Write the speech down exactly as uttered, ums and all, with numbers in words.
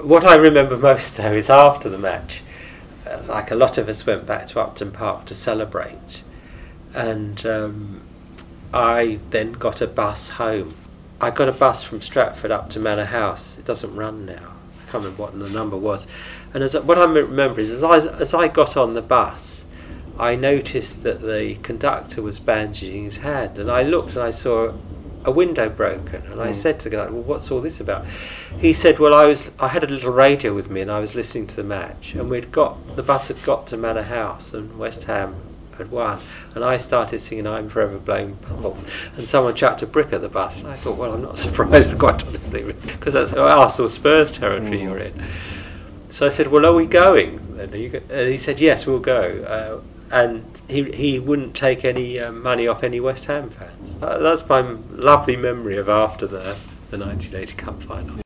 what I remember most though is after the match, uh, like a lot of us went back to Upton Park to celebrate, and um, I then got a bus home. I got a bus from Stratford up to Manor House. It doesn't run now. I can't remember what the number was. And as what I remember is as I as I got on the bus, I noticed that the conductor was bandaging his hand, and I looked and I saw a window broken, and I mm. said to the guy, "Well, what's all this about?" He said, "Well, I was I had a little radio with me, and I was listening to the match, and we'd got the bus had got to Manor House, and West Ham had won, and I started singing 'I'm Forever Blowing Bubbles,' and someone chucked a brick at the bus." And I thought, well, I'm not surprised, quite honestly, because that's Arsenal Spurs territory mm. you're in. So I said, "Well, are we going?" And he, and he said, "Yes, we'll go." Uh, and he he wouldn't take any uh, money off any West Ham fans. Uh, that's my lovely memory of after the the nineteen eighty Cup final.